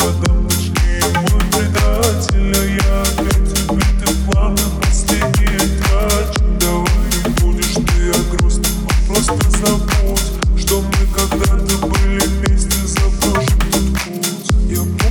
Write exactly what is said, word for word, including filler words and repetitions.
отдам, точнее мой предатель. А я опять убитый планы последние трачу. Давай не будешь ты о грустном, а просто забудь, что мы когда-то были вместе, забросим тот путь. Я